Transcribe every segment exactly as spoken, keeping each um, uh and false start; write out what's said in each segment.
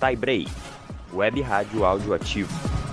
Tie Break, Web Rádio Áudio Ativo.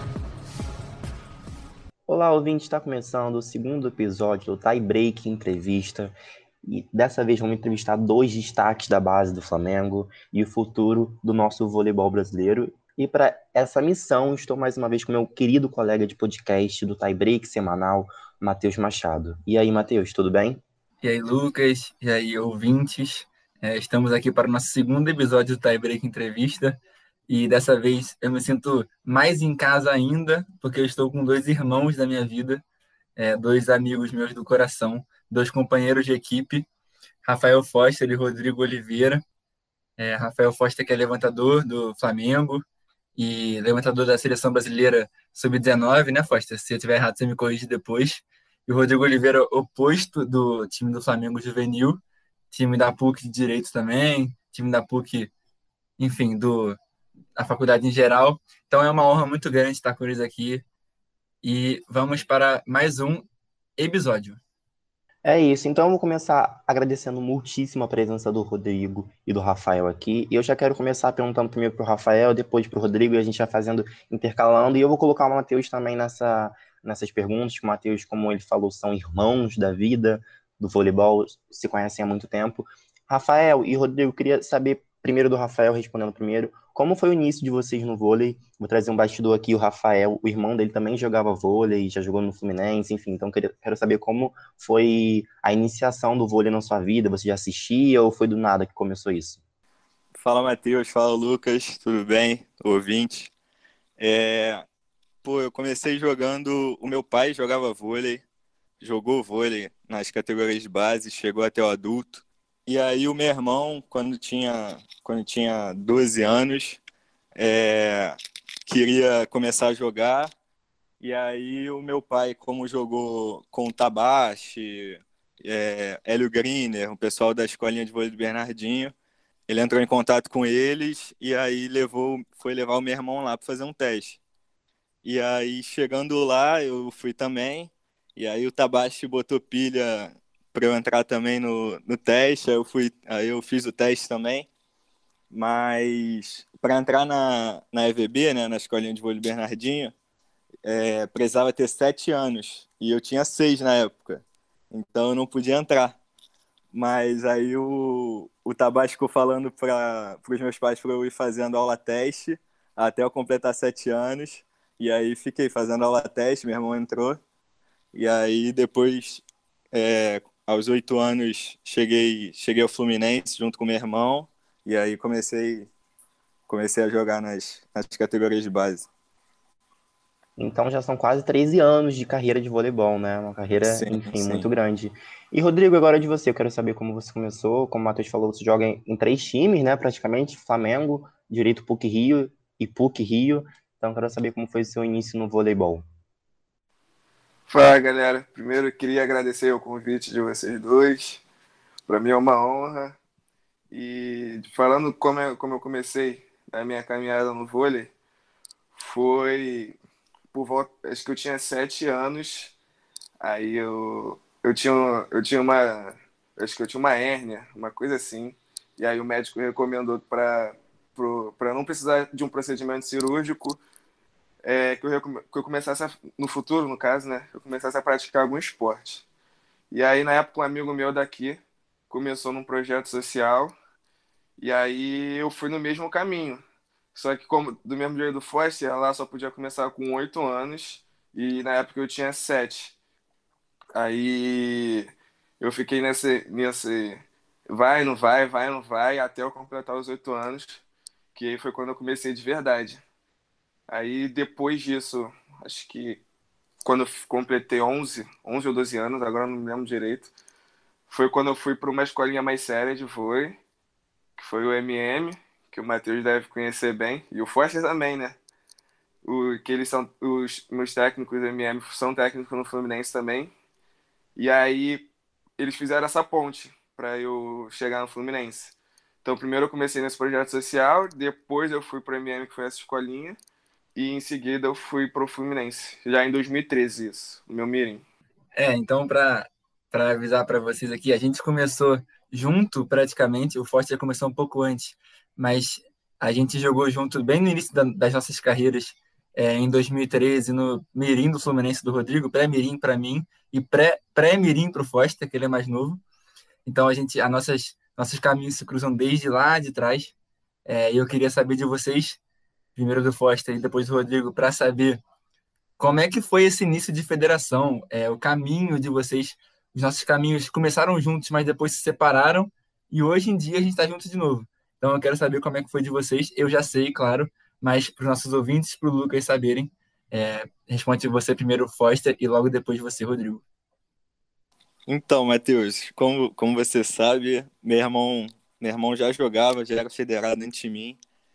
Olá, ouvinte, está começando o segundo episódio do Tie Break Entrevista. E dessa vez vamos entrevistar dois destaques da base do Flamengo e o futuro do nosso voleibol brasileiro. E para essa missão, estou mais uma vez com meu querido colega de podcast do Tie Break semanal, Matheus Machado. E aí, Matheus, tudo bem? E aí, Lucas, e aí, ouvintes, é, estamos aqui para o nosso segundo episódio do Tie Break Entrevista, e dessa vez eu me sinto mais em casa ainda, porque eu estou com dois irmãos da minha vida, é, dois amigos meus do coração, dois companheiros de equipe, Rafael Foster e Rodrigo Oliveira. É, Rafael Foster, que é levantador do Flamengo e levantador da Seleção Brasileira sub dezenove, né, Foster? Se eu estiver errado, você me corrige depois. E o Rodrigo Oliveira, oposto do time do Flamengo Juvenil, time da PUC de Direito também, time da PUC, enfim, do, da faculdade em geral. Então é uma honra muito grande estar com eles aqui. E vamos para mais um episódio. É isso, então eu vou começar agradecendo muitíssimo a presença do Rodrigo e do Rafael aqui. E eu já quero começar perguntando primeiro para o Rafael, depois para o Rodrigo, e a gente vai fazendo, intercalando. E eu vou colocar o Matheus também nessa, nessas perguntas, que o Matheus, como ele falou, são irmãos da vida do voleibol, se conhecem há muito tempo. Rafael e Rodrigo, eu queria saber primeiro do Rafael, respondendo primeiro, como foi o início de vocês no vôlei? Vou trazer um bastidor aqui, o Rafael, o irmão dele também jogava vôlei, já jogou no Fluminense, enfim, então quero, quero saber como foi a iniciação do vôlei na sua vida, você já assistia ou foi do nada que começou isso? Fala, Matheus, fala, Lucas, tudo bem? Ouvinte. É... Pô, eu comecei jogando, o meu pai jogava vôlei, jogou vôlei nas categorias de base, chegou até o adulto. E aí o meu irmão, quando tinha, quando tinha doze anos, é, queria começar a jogar. E aí o meu pai, como jogou com o Tabachi, é, Hélio Griner, o pessoal da escolinha de vôlei do Bernardinho, ele entrou em contato com eles e aí levou, foi levar o meu irmão lá para fazer um teste. E aí chegando lá, eu fui também. E aí o Tabachi botou pilha para eu entrar também no, no teste, aí eu, fui, aí eu fiz o teste também, mas para entrar na, na E V B, né, na Escolinha de Vôlei Bernardinho, é, precisava ter sete anos, e eu tinha seis na época, então eu não podia entrar. Mas aí o, o Tabasco ficou falando para os meus pais para eu ir fazendo aula teste até eu completar sete anos, e aí fiquei fazendo aula teste, meu irmão entrou, e aí depois... É, aos oito anos cheguei, cheguei ao Fluminense junto com meu irmão e aí comecei, comecei a jogar nas, nas categorias de base. Então já são quase treze anos de carreira de voleibol, né? Uma carreira, Sim, enfim, sim. muito grande. E Rodrigo, agora de você, eu quero saber como você começou. Como o Matheus falou, você joga em, em três times, né? Praticamente, Flamengo, Direito PUC Rio e PUC Rio. Então eu quero saber como foi o seu início no voleibol. Fala, galera. Primeiro eu queria agradecer o convite de vocês dois. Para mim é uma honra. E falando como eu, como eu comecei a minha caminhada no vôlei, foi por volta, acho que eu tinha sete anos. Aí eu, eu tinha, eu tinha uma, acho que eu tinha uma hérnia, uma coisa assim. E aí o médico recomendou para para não precisar de um procedimento cirúrgico, é, que, eu, que eu começasse, a, no futuro, no caso, né, eu começasse a praticar algum esporte. E aí, na época, um amigo meu daqui começou num projeto social, e aí eu fui no mesmo caminho. Só que, como do mesmo jeito do Foster, lá só podia começar com oito anos, e na época eu tinha sete. Aí eu fiquei nesse, nesse vai, não vai, vai, não vai, até eu completar os oito anos, que aí foi quando eu comecei de verdade. Aí depois disso, acho que quando eu completei onze, onze ou doze anos, agora não me lembro direito, foi quando eu fui para uma escolinha mais séria de vôlei, que foi o M M, que o Matheus deve conhecer bem, e o Foster também, né? O, que eles são, os meus técnicos do M M são técnicos no Fluminense também. E aí eles fizeram essa ponte para eu chegar no Fluminense. Então primeiro eu comecei nesse projeto social, depois eu fui para o M M, que foi essa escolinha, e em seguida eu fui pro Fluminense, já em dois mil e treze isso, o meu mirim. É, então para para avisar para vocês aqui, a gente começou junto praticamente, o Foster começou um pouco antes, mas A gente jogou junto bem no início da, das nossas carreiras, é, em dois mil e treze, no Mirim do Fluminense do Rodrigo, pré-Mirim para mim e pré, pré-Mirim para o Foster, que ele é mais novo. Então, a gente, as nossas, nossos caminhos se cruzam desde lá de trás. É, e eu queria saber de vocês, primeiro do Foster e depois do Rodrigo, para saber como é que foi esse início de federação, é, o caminho de vocês. Os nossos caminhos começaram juntos, mas depois se separaram, e hoje em dia a gente está junto de novo. Então eu quero saber como é que foi de vocês. Eu já sei, claro, mas para os nossos ouvintes, para o Lucas saberem, é, responde você primeiro, Foster, e logo depois você, Rodrigo. Então, Matheus, como, como você sabe, meu irmão, meu irmão já jogava, já era federado antes de mim.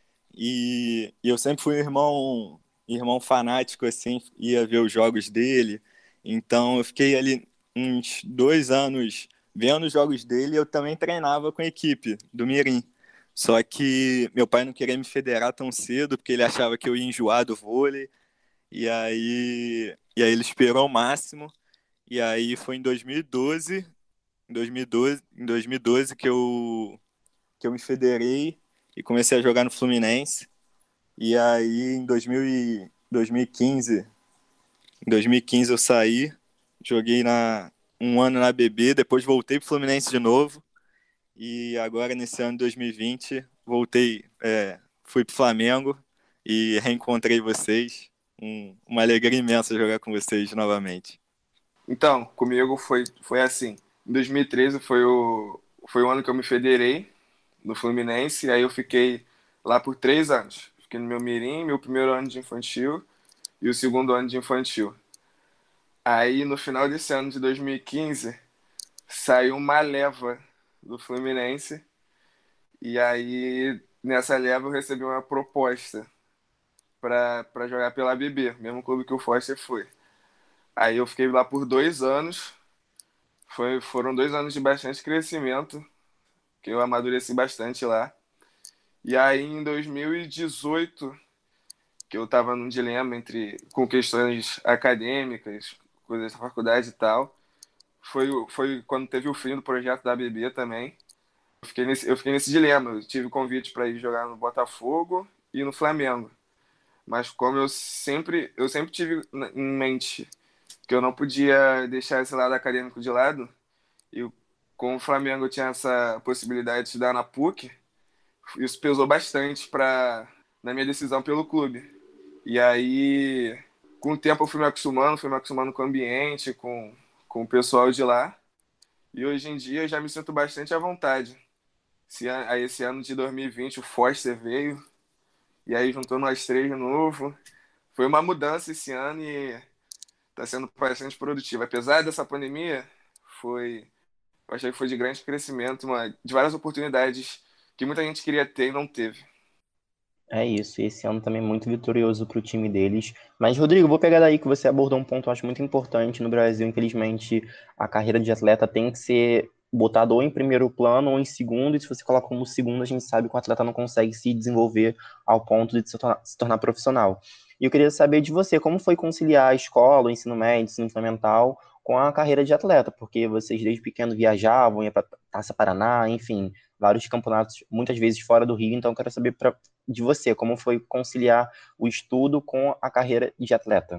E, e eu sempre fui um irmão, irmão fanático, assim, ia ver os jogos dele. Então eu fiquei ali uns dois anos vendo os jogos dele e eu também treinava com a equipe do Mirim. Só que meu pai não queria me federar tão cedo, porque ele achava que eu ia enjoar do vôlei. E aí, e aí ele esperou o máximo. E aí foi em dois mil e doze, em dois mil e doze, em dois mil e doze que eu, que eu me federei e comecei a jogar no Fluminense. E aí em dois mil e, dois mil e quinze, em dois mil e quinze eu saí, joguei na, um ano na B B, depois voltei pro Fluminense de novo. E agora nesse ano de dois mil e vinte, voltei, é, fui pro Flamengo e reencontrei vocês. Um, uma alegria imensa jogar com vocês novamente. Então, comigo foi, foi assim. Em dois mil e treze foi o, foi o ano que eu me federei no Fluminense, e aí eu fiquei lá por três anos. Fiquei no meu mirim, meu primeiro ano de infantil e o segundo ano de infantil. Aí, no final desse ano de dois mil e quinze, saiu uma leva do Fluminense, e aí, nessa leva, eu recebi uma proposta para jogar pela B B, mesmo clube que o Foster foi. Aí eu fiquei lá por dois anos. Foi, foram dois anos de bastante crescimento, que eu amadureci bastante lá. E aí em dois mil e dezoito, que eu estava num dilema entre, com questões acadêmicas, coisas da faculdade e tal, foi, foi quando teve o fim do projeto da B B também. Eu fiquei nesse, eu fiquei nesse dilema. Eu tive convite para ir jogar no Botafogo e no Flamengo. Mas como eu sempre, eu sempre tive em mente que eu não podia deixar esse lado acadêmico de lado, e com o Flamengo eu tinha essa possibilidade de estudar na P U C, isso pesou bastante pra, na minha decisão pelo clube. E aí, com o tempo eu fui me acostumando, fui me acostumando com o ambiente, com, com o pessoal de lá, e hoje em dia eu já me sinto bastante à vontade. Esse, aí esse ano de dois mil e vinte o Foster veio, e aí juntou nós três de novo. Foi uma mudança esse ano e está sendo bastante produtivo. Apesar dessa pandemia, foi, eu achei que foi de grande crescimento, uma, de várias oportunidades que muita gente queria ter e não teve. É isso, esse ano também é muito vitorioso para o time deles. Mas, Rodrigo, vou pegar daí que você abordou um ponto que eu acho muito importante no Brasil. Infelizmente, a carreira de atleta tem que ser botada ou em primeiro plano ou em segundo, e se você coloca como segundo, a gente sabe que o atleta não consegue se desenvolver ao ponto de se tornar, se tornar profissional. E eu queria saber de você, como foi conciliar a escola, o ensino médio, o ensino fundamental, com a carreira de atleta, porque vocês desde pequeno viajavam, iam para Taça Paraná, enfim, vários campeonatos, muitas vezes fora do Rio, então eu quero saber pra, de você, como foi conciliar o estudo com a carreira de atleta.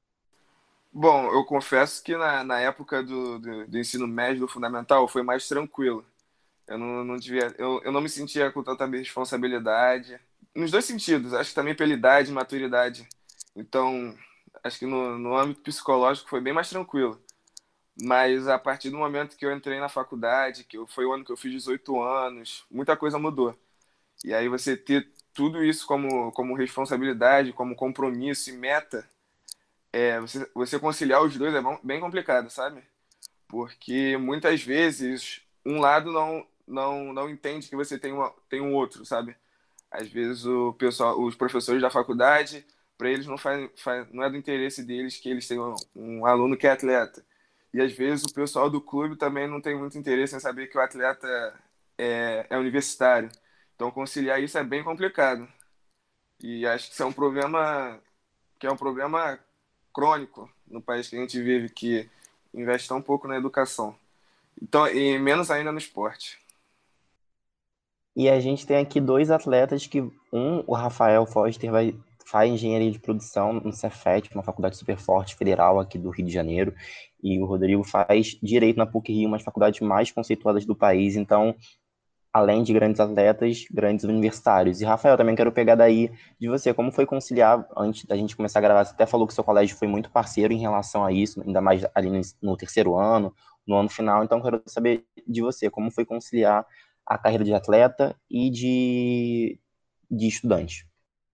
Bom, eu confesso que na, na época do, do, do ensino médio, do fundamental, foi mais tranquilo. Eu não, não devia, eu, eu não me sentia com tanta responsabilidade, nos dois sentidos, acho que também pela idade e maturidade. Então, acho que no, no âmbito psicológico foi bem mais tranquilo. Mas a partir do momento que eu entrei na faculdade, que eu, foi o ano que eu fiz dezoito anos, muita coisa mudou. E aí você ter tudo isso como, como responsabilidade, como compromisso e meta, é, você, você conciliar os dois é bem complicado, sabe? Porque muitas vezes um lado não, não, não entende que você tem, uma, tem um outro, sabe? Às vezes o pessoal, os professores da faculdade, para eles não, faz, faz, não é do interesse deles que eles tenham um aluno que é atleta. E às vezes o pessoal do clube também não tem muito interesse em saber que o atleta é, é universitário. Então conciliar isso é bem complicado. E acho que isso é um problema que é um problema crônico no país que a gente vive, que investe tão pouco na educação. Então, e menos ainda no esporte. E a gente tem aqui dois atletas que, um, o Rafael Foster, vai, faz engenharia de produção no Cefet, uma faculdade super forte federal aqui do Rio de Janeiro, e o Rodrigo faz direito na PUC-Rio, uma das faculdades mais conceituadas do país. Então, além de grandes atletas, grandes universitários. E, Rafael, também quero pegar daí de você, como foi conciliar, antes da gente começar a gravar, você até falou que seu colégio foi muito parceiro em relação a isso, ainda mais ali no, no terceiro ano, no ano final, então quero saber de você, como foi conciliar a carreira de atleta e de, de estudante.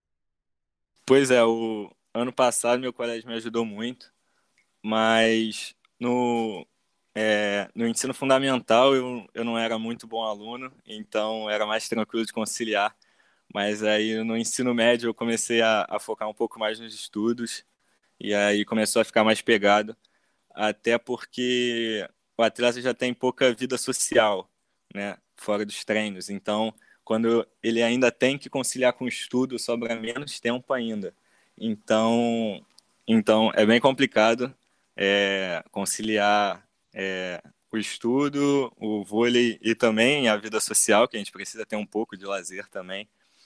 Pois é, o ano passado meu colégio me ajudou muito, mas no, é, no ensino fundamental eu, eu não era muito bom aluno, então era mais tranquilo de conciliar. Mas aí no ensino médio eu comecei a, a focar um pouco mais nos estudos, e aí começou a ficar mais pegado, até porque o atleta já tem pouca vida social, né, fora dos treinos. Então, quando ele ainda tem que conciliar com o estudo, sobra menos tempo ainda. Então, então é bem complicado é, conciliar é, o estudo, o vôlei e também a vida social, que a gente precisa ter um pouco de lazer também.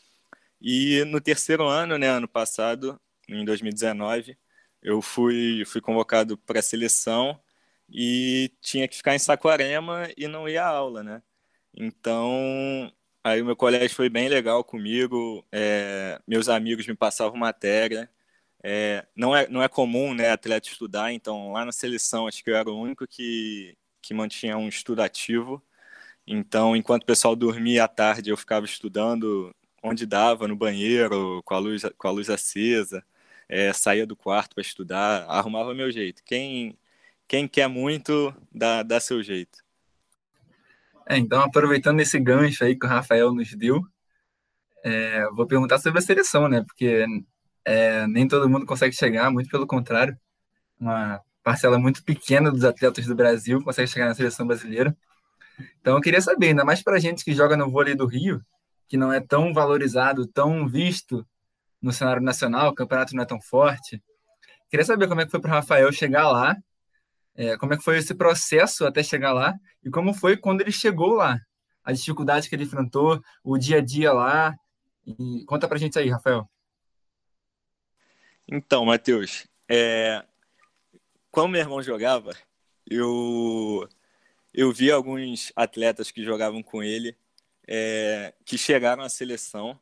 E no terceiro ano, né, ano passado, em dois mil e dezenove, eu fui, fui convocado para a seleção e tinha que ficar em Saquarema e não ia à aula, né? Então, aí o meu colégio foi bem legal comigo, é, meus amigos me passavam matéria. É, não é, não é comum, né, atleta estudar, então lá na seleção acho que eu era o único que, que mantinha um estudo ativo. Então, enquanto o pessoal dormia à tarde, eu ficava estudando onde dava, no banheiro, com a luz, com a luz acesa, é, saía do quarto para estudar, arrumava meu jeito. Quem, quem quer muito, dá, dá seu jeito. É, então, aproveitando esse gancho aí que o Rafael nos deu, é, eu vou perguntar sobre a seleção, né? Porque é, nem todo mundo consegue chegar, muito pelo contrário. Uma parcela muito pequena dos atletas do Brasil consegue chegar na seleção brasileira. Então, eu queria saber, ainda mais para a gente que joga no vôlei do Rio, que não é tão valorizado, tão visto no cenário nacional, o campeonato não é tão forte. Queria saber como é que foi para o Rafael chegar lá, é, como é que foi esse processo até chegar lá e como foi quando ele chegou lá, a dificuldade que ele enfrentou, o dia a dia lá. E conta pra gente aí, Rafael. Então, Matheus, é, quando meu irmão jogava, eu, eu vi alguns atletas que jogavam com ele, é, que chegaram à seleção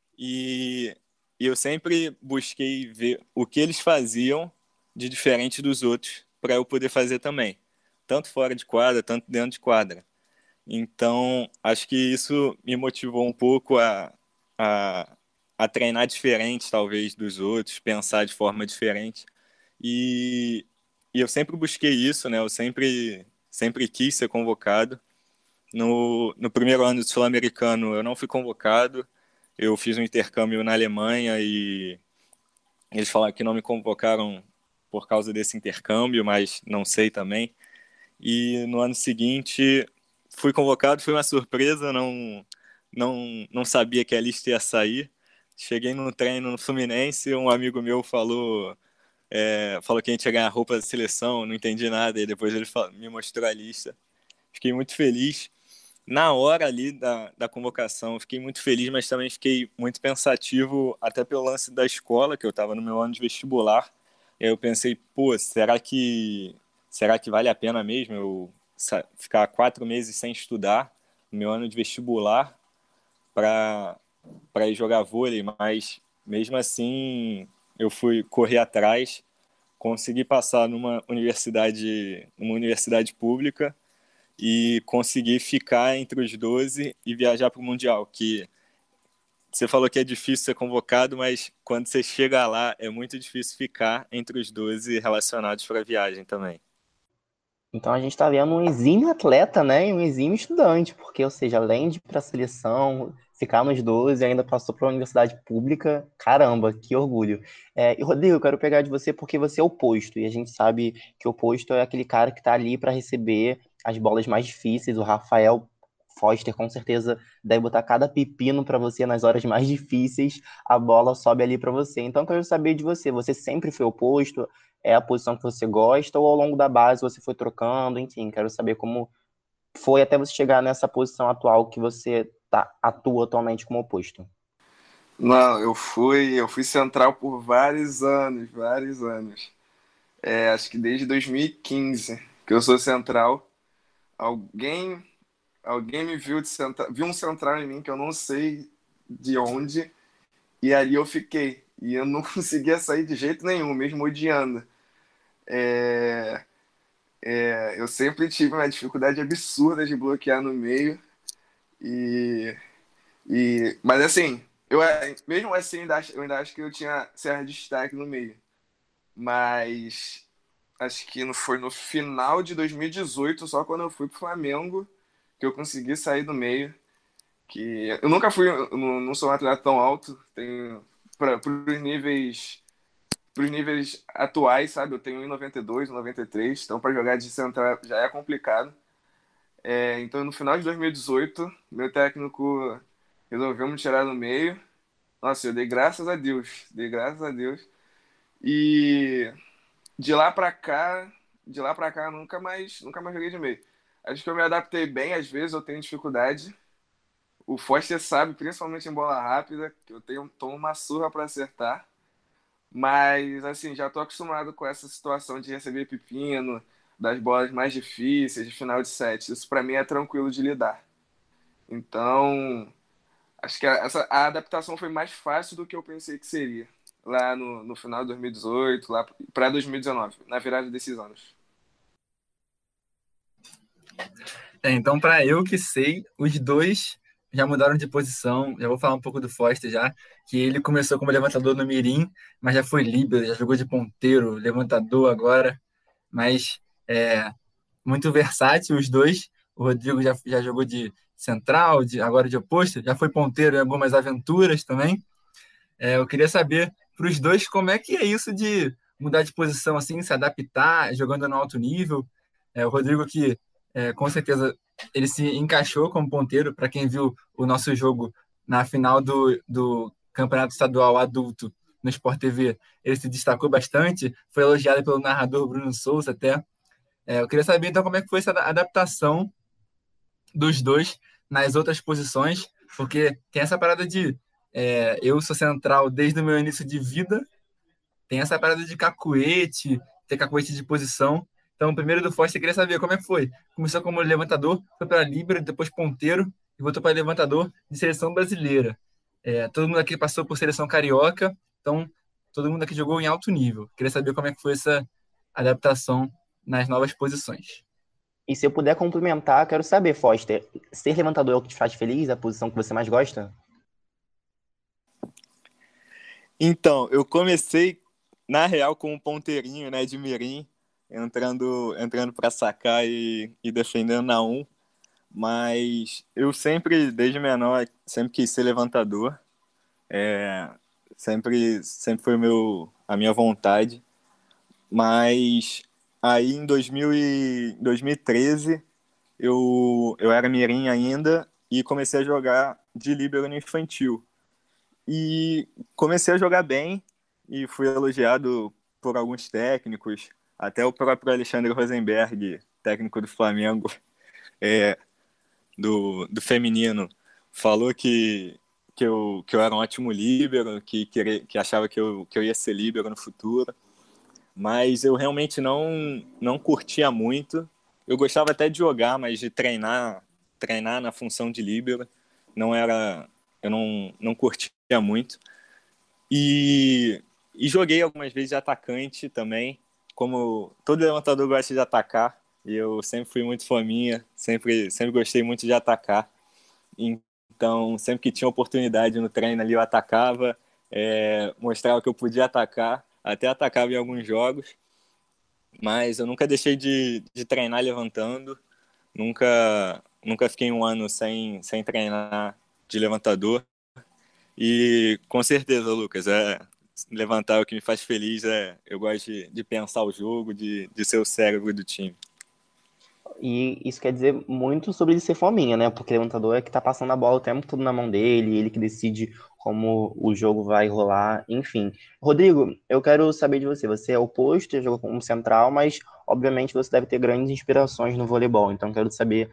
e, e eu sempre busquei ver o que eles faziam de diferente dos outros para eu poder fazer também, tanto fora de quadra, tanto dentro de quadra. Então, acho que isso me motivou um pouco a, a, a treinar diferente, talvez, dos outros, pensar de forma diferente. E, e eu sempre busquei isso, né? Eu sempre, sempre quis ser convocado. No, no primeiro ano do Sul-Americano, eu não fui convocado. Eu fiz um intercâmbio na Alemanha e eles falaram que não me convocaram por causa desse intercâmbio, mas não sei também. E no ano seguinte fui convocado, foi uma surpresa, não não não sabia que a lista ia sair. Cheguei no treino no Fluminense, um amigo meu falou é, falou que a gente ia ganhar roupa da seleção, não entendi nada, e depois ele falou, me mostrou a lista. Fiquei muito feliz. Na hora ali da, da convocação, fiquei muito feliz, mas também fiquei muito pensativo, até pelo lance da escola, que eu estava no meu ano de vestibular. E aí eu pensei, pô, será que, será que vale a pena mesmo eu ficar quatro meses sem estudar no meu ano de vestibular para para ir jogar vôlei? Mas mesmo assim, eu fui correr atrás, consegui passar numa universidade, numa universidade pública e conseguir ficar entre os doze e viajar para o Mundial, que você falou que é difícil ser convocado, mas quando você chega lá é muito difícil ficar entre os doze relacionados para a viagem também. Então a gente está vendo um exímio atleta, né? E um exímio estudante, porque, ou seja, além de ir para a seleção, ficar nos doze, ainda passou para a universidade pública. Caramba, que orgulho. É, e, Rodrigo, eu quero pegar de você porque você é o oposto, e a gente sabe que o oposto é aquele cara que está ali para receber as bolas mais difíceis. O Rafael Foster, com certeza, deve botar cada pepino para você nas horas mais difíceis, a bola sobe ali para você. Então, eu quero saber de você. Você sempre foi oposto? É a posição que você gosta, ou ao longo da base você foi trocando, enfim, quero saber como foi até você chegar nessa posição atual que você tá, atua atualmente como oposto? Não, eu fui, eu fui central por vários anos, vários anos. É, acho que desde dois mil e quinze que eu sou central. Alguém, alguém me viu de central, viu um central em mim que eu não sei de onde, e ali eu fiquei. E eu não conseguia sair de jeito nenhum, mesmo odiando. É, é, eu sempre tive uma dificuldade absurda de bloquear no meio. E, e, mas assim, eu, mesmo assim, eu ainda, acho, eu ainda acho que eu tinha certo destaque no meio. Mas acho que não foi no final de dois mil e dezoito, só quando eu fui pro Flamengo, que eu consegui sair do meio. Que eu nunca fui, eu não, não sou um atleta tão alto, tenho para os níveis, pros níveis atuais, sabe? Eu tenho um e noventa e dois, um e noventa e três, então para jogar de central já é complicado. É, então no final de dois mil e dezoito, meu técnico resolveu me tirar do meio. Nossa, eu dei graças a Deus, dei graças a Deus. E de lá pra cá, de lá pra cá, nunca mais, nunca mais joguei de meio. Acho que eu me adaptei bem, às vezes eu tenho dificuldade. O Foster sabe, principalmente em bola rápida, que eu tenho, tomo uma surra pra acertar. Mas, assim, já tô acostumado com essa situação de receber pepino, das bolas mais difíceis, de final de set. Isso pra mim é tranquilo de lidar. Então, acho que a- essa, a adaptação foi mais fácil do que eu pensei que seria. Lá no, no final de dois mil e dezoito, lá pra dois mil e dezenove, na virada desses anos. É, então, para eu que sei, os dois já mudaram de posição. Já vou falar um pouco do Foster já, que ele começou como levantador no Mirim, mas já foi líbero, já jogou de ponteiro, levantador agora, mas é muito versátil os dois. O Rodrigo já, já jogou de central, de, agora de oposto, já foi ponteiro em algumas aventuras também. É, eu queria saber para os dois como é que é isso de mudar de posição assim, se adaptar, jogando no alto nível. É, o Rodrigo que é, com certeza ele se encaixou como ponteiro. Para quem viu o nosso jogo na final do, do Campeonato Estadual Adulto no Sport T V, ele se destacou bastante, foi elogiado pelo narrador Bruno Souza até. É, eu queria saber então como é que foi essa adaptação dos dois nas outras posições, porque tem essa parada de é, eu sou central desde o meu início de vida, tem essa parada de cacuete, ter cacuete de posição. Então, primeiro do Foster, eu queria saber como é que foi. Começou como levantador, foi para líbero, depois ponteiro, e voltou para levantador de seleção brasileira. É, todo mundo aqui passou por seleção carioca, então todo mundo aqui jogou em alto nível. Queria saber como é que foi essa adaptação nas novas posições. E se eu puder complementar, quero saber, Foster, ser levantador é o que te faz feliz? A posição que você mais gosta? Então, eu comecei, na real, com um ponteirinho, né, de mirim, entrando, entrando para sacar e, e defendendo na um. Mas eu sempre, desde menor, sempre quis ser levantador. É, sempre, sempre foi o meu, a minha vontade. Mas aí em dois mil e, dois mil e treze eu, eu era mirim ainda e comecei a jogar de líbero no infantil. E comecei a jogar bem e fui elogiado por alguns técnicos, até o próprio Alexandre Rosenberg, técnico do Flamengo, é, do, do feminino, falou que, que, eu, que eu era um ótimo líbero, que, que, que achava que eu, que eu ia ser líbero no futuro. Mas eu realmente não, não curtia muito. Eu gostava até de jogar, mas de treinar, treinar na função de líbero, não era, eu não, não curtia muito. E, e joguei algumas vezes de atacante também, como todo levantador gosta de atacar, e eu sempre fui muito fominha, sempre, sempre gostei muito de atacar. Então, sempre que tinha oportunidade no treino ali, eu atacava, é, mostrava que eu podia atacar, até atacava em alguns jogos, mas eu nunca deixei de, de treinar levantando, nunca, nunca fiquei um ano sem, sem treinar de levantador. E com certeza, Lucas, é, levantar é o que me faz feliz, é, eu gosto de, de pensar o jogo, de, de ser o cérebro do time. E isso quer dizer muito sobre ele ser fominha, né? Porque o levantador é que tá passando a bola o tempo todo na mão dele, ele que decide como o jogo vai rolar, enfim. Rodrigo, eu quero saber de você. Você é oposto, jogou como central, mas obviamente você deve ter grandes inspirações no voleibol. Então quero saber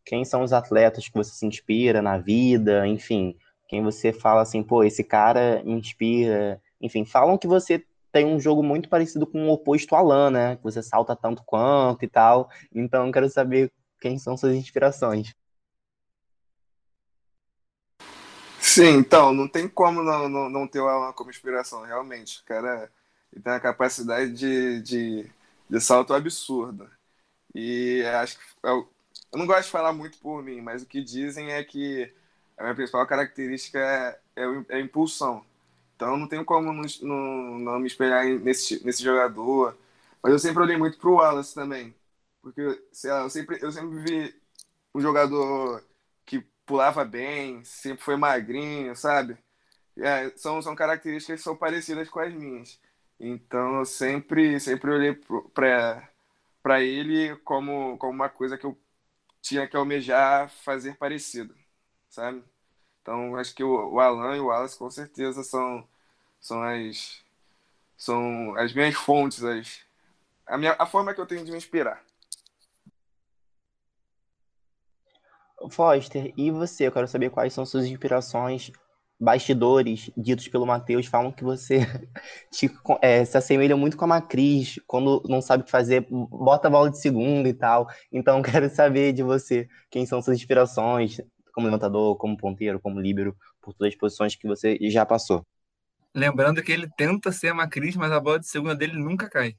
quem são os atletas que você se inspira na vida, enfim, quem você fala assim, pô, esse cara me inspira. Enfim, falam que você tem um jogo muito parecido com o oposto Alan, né? Que você salta tanto quanto e tal. Então, eu quero saber quem são suas inspirações. Sim, então, não tem como não, não, não ter o Alan como inspiração, realmente. O cara ele tem uma capacidade de, de, de salto absurda. E acho que eu, eu não gosto de falar muito por mim, mas o que dizem é que a minha principal característica é, é, o- é a impulsão. Então não tenho como não, não, não me espelhar em- nesse, nesse jogador. Mas eu sempre olhei muito pro Wallace também. Porque, sei lá, eu sempre, eu sempre vi um jogador que pulava bem, sempre foi magrinho, sabe? É, são, são características que são parecidas com as minhas. Então eu sempre, sempre olhei para para ele como, como uma coisa que eu tinha que almejar fazer parecido, sabe? Então acho que o, o Alan e o Wallace com certeza são, são as são as minhas fontes, as, a, minha, a forma que eu tenho de me inspirar. Foster, e você? Eu quero saber quais são suas inspirações. Bastidores ditos pelo Matheus falam que você te, é, se assemelha muito com a Macris, quando não sabe o que fazer, bota a bola de segunda e tal. Então, eu quero saber de você quem são suas inspirações, como levantador, como ponteiro, como líbero, por todas as posições que você já passou. Lembrando que ele tenta ser a Macris, mas a bola de segunda dele nunca cai.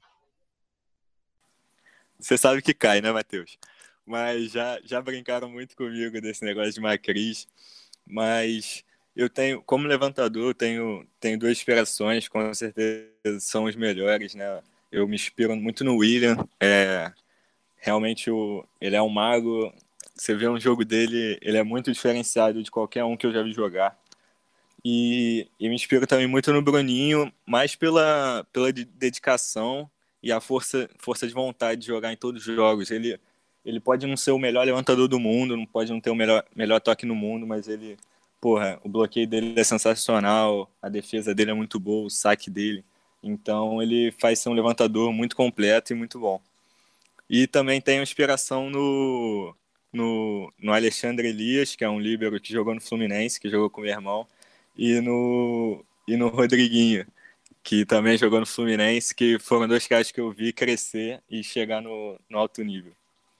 Você sabe que cai, né, Matheus? Mas já, já brincaram muito comigo desse negócio de Macris. Mas eu tenho, como levantador, eu tenho, tenho duas inspirações, com certeza são os melhores, né? Eu me inspiro muito no William. É, realmente o, ele é um mago. Você vê um jogo dele, ele é muito diferenciado de qualquer um que eu já vi jogar. E, e me inspiro também muito no Bruninho, mais pela, pela de- dedicação e a força, força de vontade de jogar em todos os jogos. Ele, ele pode não ser o melhor levantador do mundo, não pode não ter o melhor, melhor toque no mundo, mas ele, porra, o bloqueio dele é sensacional, a defesa dele é muito boa, o saque dele. Então ele faz ser um levantador muito completo e muito bom. E também tenho inspiração no, no, no Alexandre Elias, que é um líbero que jogou no Fluminense, que jogou com meu irmão, e no, e no Rodriguinho, que também jogou no Fluminense, que foram dois caras que eu vi crescer e chegar no, no alto nível.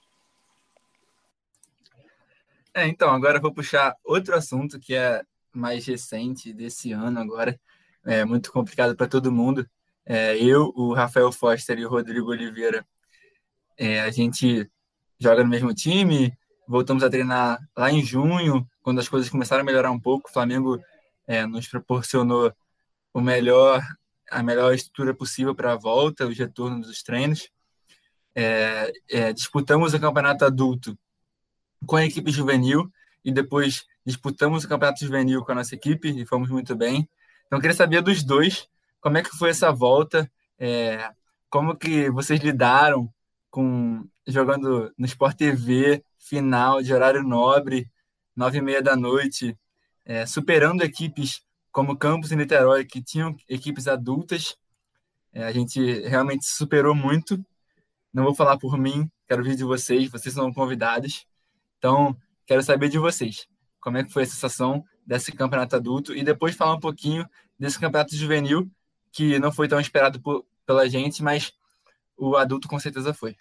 É, então, agora eu vou puxar outro assunto que é mais recente desse ano agora. É muito complicado para todo mundo. É, eu, o Rafael Foster e o Rodrigo Oliveira, é, a gente joga no mesmo time, voltamos a treinar lá em junho, quando as coisas começaram a melhorar um pouco. O Flamengo é, nos proporcionou o melhor, a melhor estrutura possível para a volta, os retornos dos treinos. É, é, disputamos o campeonato adulto com a equipe juvenil e depois disputamos o campeonato juvenil com a nossa equipe e fomos muito bem. Então, eu queria saber dos dois, como é que foi essa volta, é, como que vocês lidaram com jogando no Sport T V, final de horário nobre, nove e meia da noite, é, superando equipes como Campos e Niterói, que tinham equipes adultas. É, a gente realmente se superou muito. Não vou falar por mim, quero ouvir de vocês, vocês são convidados. Então, quero saber de vocês. Como é que foi a sensação desse campeonato adulto e depois falar um pouquinho desse campeonato juvenil, que não foi tão esperado por, pela gente, mas o adulto com certeza foi.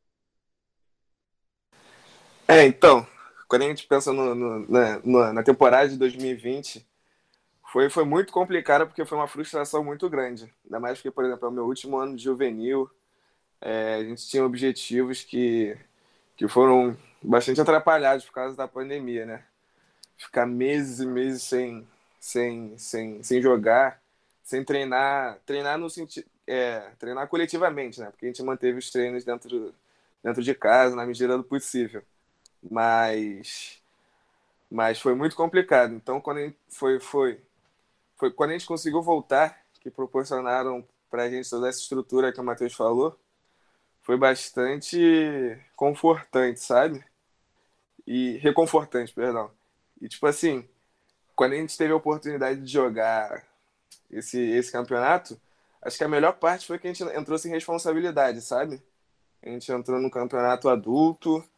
É, então, quando a gente pensa no, no, na, na na temporada de dois mil e vinte, foi, foi muito complicado porque foi uma frustração muito grande. Ainda mais porque, por exemplo, é o meu último ano de juvenil, é, a gente tinha objetivos que, que foram bastante atrapalhados por causa da pandemia, né? Ficar meses e meses sem, sem, sem, sem jogar, sem treinar, treinar no sentido, é, treinar coletivamente, né? Porque a gente manteve os treinos dentro, dentro de casa, na medida do possível. Mas, mas foi muito complicado. Então, quando a gente foi, foi, foi quando a gente conseguiu voltar, que proporcionaram para a gente toda essa estrutura que o Matheus falou, foi bastante confortante, sabe? E reconfortante, perdão. E tipo assim, quando a gente teve a oportunidade de jogar esse, esse campeonato, acho que a melhor parte foi que a gente entrou sem responsabilidade, sabe? A gente entrou no campeonato adulto,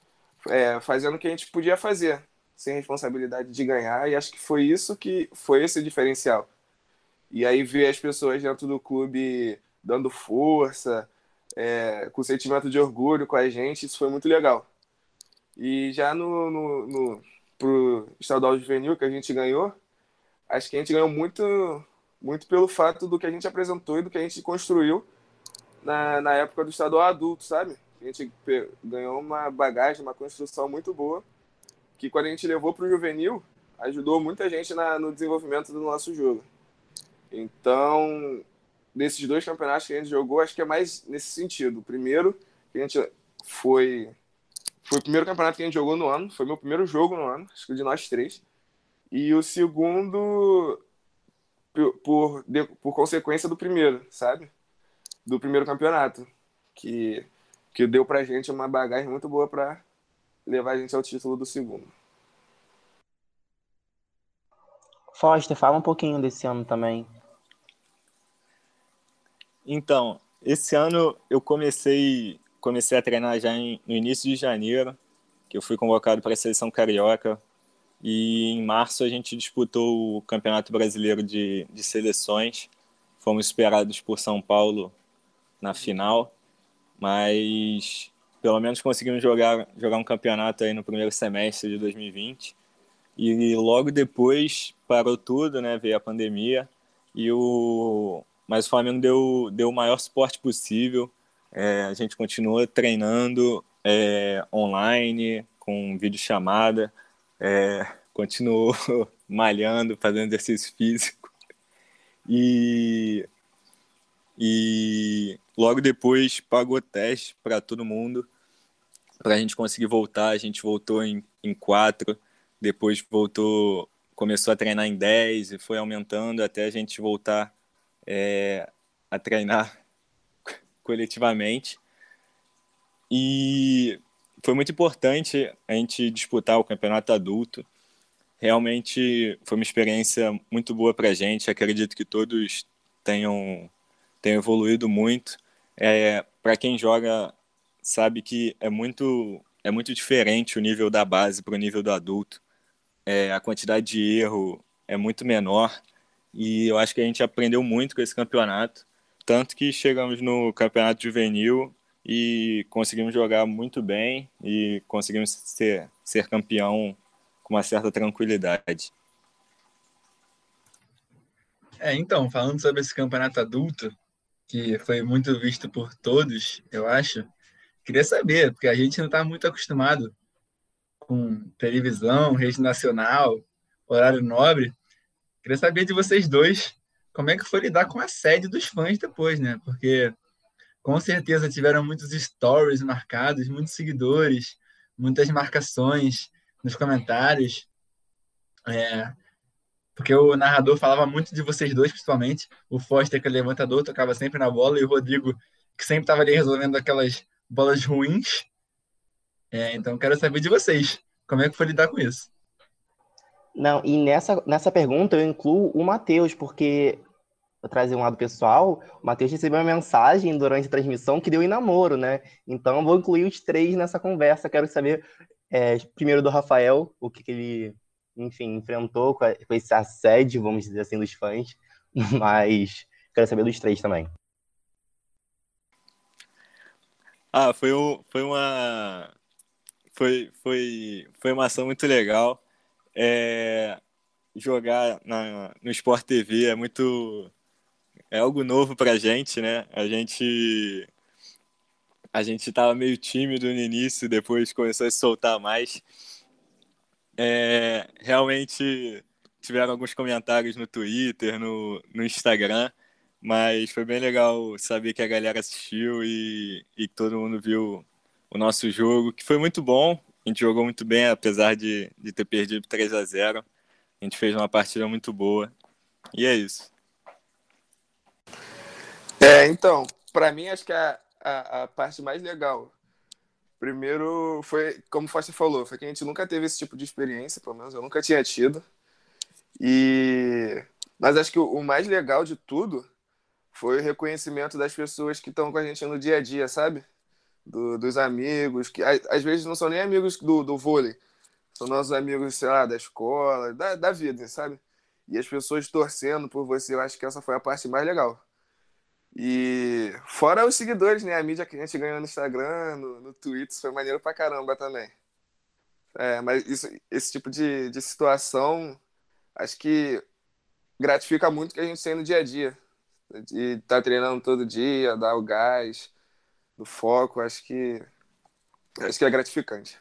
é, fazendo o que a gente podia fazer, sem responsabilidade de ganhar, e acho que foi isso que foi esse diferencial. E aí ver as pessoas dentro do clube dando força, é, com sentimento de orgulho com a gente, isso foi muito legal. E já no, no, no pro estadual juvenil que a gente ganhou, acho que a gente ganhou muito, muito pelo fato do que a gente apresentou e do que a gente construiu na, na época do estadual adulto, sabe? A gente ganhou uma bagagem, uma construção muito boa, que quando a gente levou para o juvenil, ajudou muita gente na, no desenvolvimento do nosso jogo. Então, desses dois campeonatos que a gente jogou, acho que é mais nesse sentido. O primeiro, que a gente foi, foi o primeiro campeonato que a gente jogou no ano, foi meu primeiro jogo no ano, acho que de nós três. E o segundo, por, por, por consequência do primeiro, sabe? Do primeiro campeonato, que, que deu pra gente uma bagagem muito boa pra levar a gente ao título do segundo. Foster, fala um pouquinho desse ano também. Então, esse ano eu comecei, comecei a treinar já em, no início de janeiro, que eu fui convocado para a seleção carioca, e em março a gente disputou o Campeonato Brasileiro de, de Seleções. Fomos superados por São Paulo na final, mas pelo menos conseguimos jogar, jogar um campeonato aí no primeiro semestre de dois mil e vinte. E logo depois parou tudo, né? Veio a pandemia, e o... mas o Flamengo deu, deu o maior suporte possível. É, a gente continua treinando é, online, com videochamada, é, continuou malhando, fazendo exercício físico. E, e logo depois pagou teste para todo mundo, para a gente conseguir voltar. A gente voltou em, em quatro, depois voltou, começou a treinar em dez e foi aumentando até a gente voltar é, a treinar coletivamente. E foi muito importante a gente disputar o campeonato adulto. Realmente foi uma experiência muito boa para a gente. Acredito que todos tenham, tenham evoluído muito. É, para quem joga, sabe que é muito, é muito diferente o nível da base para o nível do adulto. É, a quantidade de erro é muito menor. E eu acho que a gente aprendeu muito com esse campeonato. Tanto que chegamos no campeonato juvenil e conseguimos jogar muito bem e conseguimos ser, ser campeão com uma certa tranquilidade. É, então, falando sobre esse campeonato adulto, que foi muito visto por todos, eu acho, queria saber, porque a gente não está muito acostumado com televisão, rede nacional, horário nobre. Queria saber de vocês dois como é que foi lidar com a sede dos fãs depois, né? Porque com certeza tiveram muitos stories marcados, muitos seguidores, muitas marcações nos comentários. É, porque o narrador falava muito de vocês dois, principalmente. O Foster, que é levantador, tocava sempre na bola, e o Rodrigo, que sempre estava ali resolvendo aquelas bolas ruins. É, então, quero saber de vocês. Como é que foi lidar com isso? Não, e nessa, nessa pergunta eu incluo o Matheus, porque eu trazer um lado pessoal, o Matheus recebeu uma mensagem durante a transmissão que deu em namoro, né? Então eu vou incluir os três nessa conversa. Quero saber, é, primeiro do Rafael, o que, que ele, enfim, enfrentou com, a, com esse assédio, vamos dizer assim, dos fãs. Mas quero saber dos três também. Ah, foi, um, foi uma foi, foi, foi uma ação muito legal. É, jogar na, no Sport T V é muito é algo novo pra gente, né? A gente a gente tava meio tímido no início, depois começou a se soltar mais. É, realmente tiveram alguns comentários no Twitter, no, no Instagram, mas foi bem legal saber que a galera assistiu e, e que todo mundo viu o nosso jogo, que foi muito bom. A gente jogou muito bem, apesar de, de ter perdido três a zero. A gente fez uma partida muito boa. E é isso. É, então, para mim, acho que a, a, a parte mais legal, primeiro, foi, como o Foster falou, foi que a gente nunca teve esse tipo de experiência, pelo menos eu nunca tinha tido. E... Mas acho que o, o mais legal de tudo foi o reconhecimento das pessoas que estão com a gente no dia a dia, sabe? do- dos amigos, que a- às vezes não são nem amigos do, do vôlei, são nossos amigos, sei lá, da escola, da, da vida, sabe? E as pessoas torcendo por você, eu acho que essa foi a parte mais legal. E fora os seguidores, né? A mídia que a gente ganhou no Instagram, no, no Twitter, isso foi maneiro pra caramba também. É, mas isso, esse tipo de, de situação, acho que gratifica muito o que a gente tem no dia a dia. De estar treinando todo dia, dar o gás, do foco, acho que, acho que é gratificante.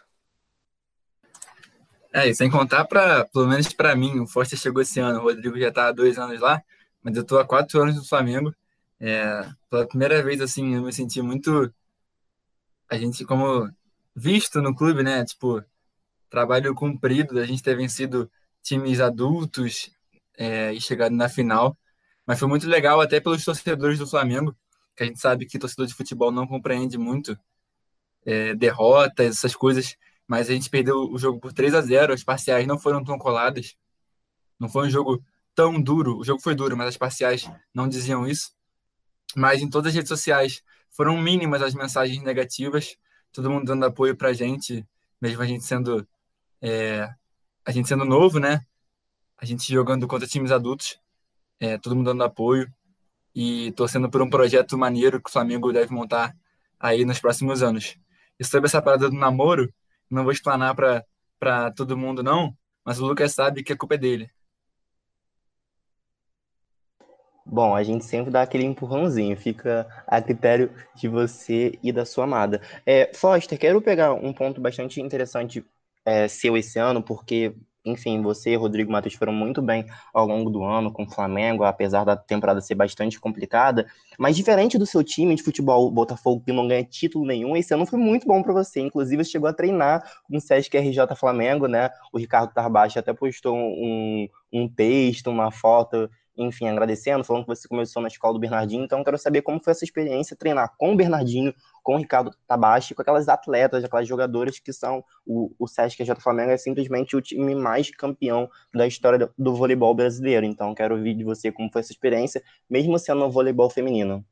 É, e sem contar, pra, pelo menos para mim, o Foster chegou esse ano, o Rodrigo já está há dois anos lá, mas eu estou há quatro anos no Flamengo. É, pela primeira vez, assim, eu me senti muito, a gente como visto no clube, né? Tipo, trabalho cumprido, a gente ter vencido times adultos é, e chegado na final. Mas foi muito legal até pelos torcedores do Flamengo, que a gente sabe que torcedor de futebol não compreende muito é, derrotas, essas coisas, mas a gente perdeu o jogo por três a zero, as parciais não foram tão coladas, não foi um jogo tão duro, o jogo foi duro, mas as parciais não diziam isso. Mas em todas as redes sociais foram mínimas as mensagens negativas, todo mundo dando apoio pra gente, mesmo a gente sendo é, a gente sendo novo, né? A gente jogando contra times adultos, é, todo mundo dando apoio e torcendo por um projeto maneiro que o Flamengo deve montar aí nos próximos anos. E sobre essa parada do namoro, não vou explanar para para todo mundo não, mas o Lucas sabe que a culpa é dele. Bom, a gente sempre dá aquele empurrãozinho, fica a critério de você e da sua amada. É, Foster, quero pegar um ponto bastante interessante é, seu esse ano, porque, enfim, você e Rodrigo Matheus foram muito bem ao longo do ano com o Flamengo, apesar da temporada ser bastante complicada. Mas diferente do seu time de futebol, o Botafogo, que não ganha título nenhum, esse ano foi muito bom para você. Inclusive, você chegou a treinar com o Sesc R J Flamengo, né? O Ricardo Tarbachi até postou um, um texto, uma foto, enfim, agradecendo, falando que você começou na escola do Bernardinho. Então, eu quero saber como foi essa experiência treinar com o Bernardinho, com o Ricardo Tabachi, com aquelas atletas, aquelas jogadoras que são o, o Sesc R J Flamengo é simplesmente o time mais campeão da história do, do voleibol brasileiro. Então, quero ouvir de você como foi essa experiência, mesmo sendo no voleibol feminino.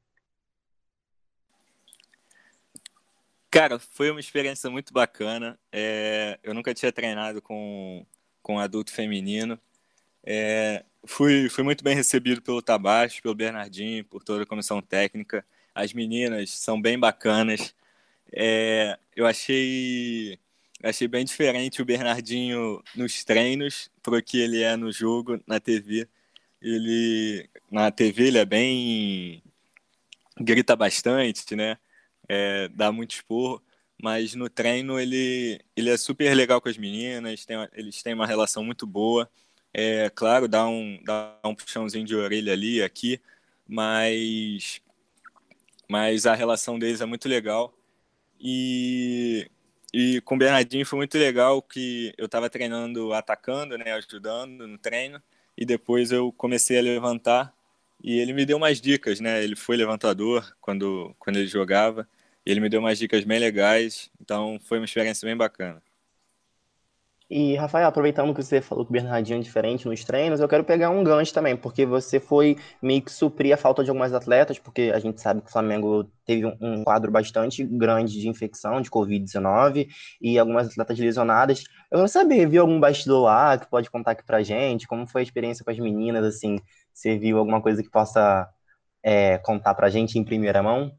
Cara, foi uma experiência muito bacana. É, eu nunca tinha treinado com, com adulto feminino. É, fui, fui muito bem recebido pelo Tabacho, pelo Bernardinho, por toda a comissão técnica. As meninas são bem bacanas. É, eu achei, achei bem diferente o Bernardinho nos treinos pro que ele é no jogo, na T V. Ele, na T V ele é bem... grita bastante, né? É, dá muito esporro. Mas no treino ele, ele é super legal com as meninas, tem, eles têm uma relação muito boa. É claro, dá um, dá um puxãozinho de orelha ali, aqui, mas, mas a relação deles é muito legal. E, e com o Bernardinho foi muito legal que eu estava treinando atacando, né, ajudando no treino, e depois eu comecei a levantar e ele me deu umas dicas, né? Ele foi levantador quando, quando ele jogava, e ele me deu umas dicas bem legais, então foi uma experiência bem bacana. E, Rafael, aproveitando que você falou que o Bernardinho é diferente nos treinos, eu quero pegar um gancho também, porque você foi meio que suprir a falta de algumas atletas, porque a gente sabe que o Flamengo teve um, um quadro bastante grande de infecção, de covid dezenove, e algumas atletas lesionadas. Eu quero saber, viu algum bastidor lá que pode contar aqui pra gente? Como foi a experiência com as meninas, assim? Você viu alguma coisa que possa é, contar pra gente em primeira mão?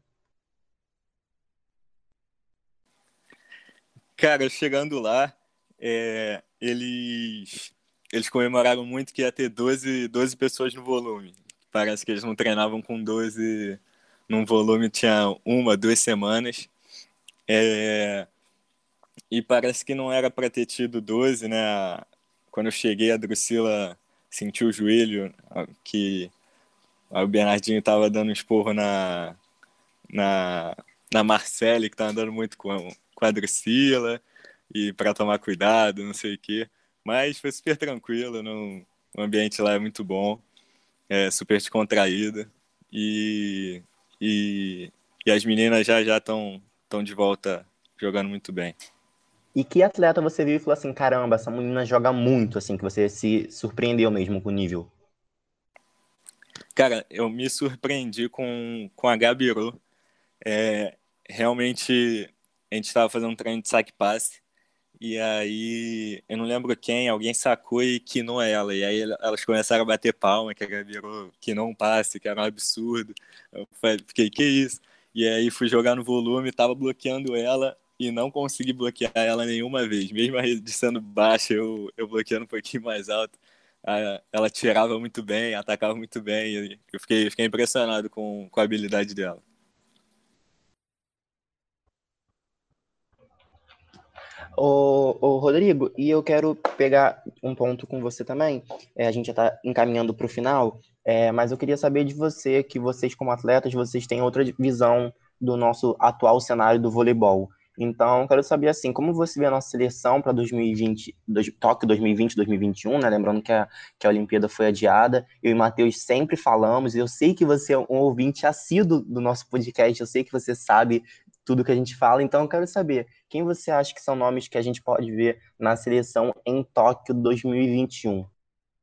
Cara, chegando lá, é, eles, eles comemoraram muito que ia ter doze doze pessoas no volume. Parece que eles não treinavam com doze num volume, tinha uma, duas semanas. É, e parece que não era para ter tido doze, né? Quando eu cheguei, a Drusila sentiu o joelho, que o Bernardinho estava dando um esporro na, na, na Marcele, que estava andando muito com a, com a Drusila, e para tomar cuidado, não sei o quê. Mas foi super tranquilo, não, o ambiente lá é muito bom, é super descontraído. E, e, e as meninas já já estão estão de volta jogando muito bem. E que atleta você viu e falou assim, caramba, essa menina joga muito, assim, que você se surpreendeu mesmo com o nível? Cara, eu me surpreendi com, com a Gabiru. É, realmente a gente estava fazendo um treino de saque-passe, e aí eu não lembro quem, alguém sacou e quinou ela, e aí elas começaram a bater palma, que ela virou quinou um passe, que era um absurdo. Eu falei, fiquei, que isso? E aí fui jogar no volume, tava bloqueando ela e não consegui bloquear ela nenhuma vez, mesmo a rede sendo baixa, eu, eu bloqueando um pouquinho mais alto. Ah, ela tirava muito bem, atacava muito bem, e eu fiquei, fiquei impressionado com, com a habilidade dela. Ô, ô, Rodrigo, e eu quero pegar um ponto com você também. É, a gente já está encaminhando para o final, é, mas eu queria saber de você, que vocês, como atletas, vocês têm outra visão do nosso atual cenário do voleibol. Então, eu quero saber, assim, como você vê a nossa seleção para dois mil e vinte, dois- Tóquio dois mil e vinte, dois mil e vinte e um, né? Lembrando que a, que a Olimpíada foi adiada. Eu e o Matheus sempre falamos, e eu sei que você é um ouvinte assíduo do nosso podcast, eu sei que você sabe tudo que a gente fala, então eu quero saber, quem você acha que são nomes que a gente pode ver na seleção em Tóquio dois mil e vinte e um?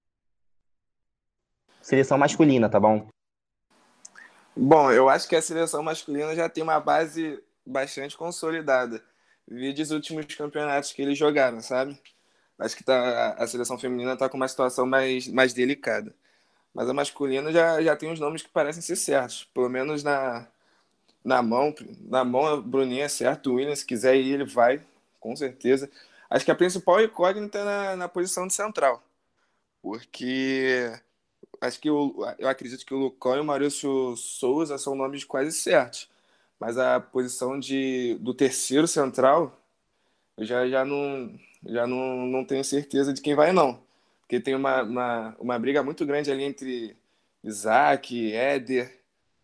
Seleção masculina, tá bom? Bom, eu acho que a seleção masculina já tem uma base bastante consolidada. Vi os últimos campeonatos que eles jogaram, sabe? Acho que tá, a seleção feminina está com uma situação mais, mais delicada. Mas a masculina já, já tem uns nomes que parecem ser certos. Pelo menos na, na mão. Na mão, a Bruninha é certo. O William, se quiser ir, ele vai, com certeza. Acho que a principal incógnita é na, na posição de central. Porque acho que o, eu acredito que o Lucão e o Maurício Souza são nomes quase certos. Mas a posição de, do terceiro central, eu já, já, não, já não, não tenho certeza de quem vai, não. Porque tem uma, uma, uma briga muito grande ali entre Isaac, Éder.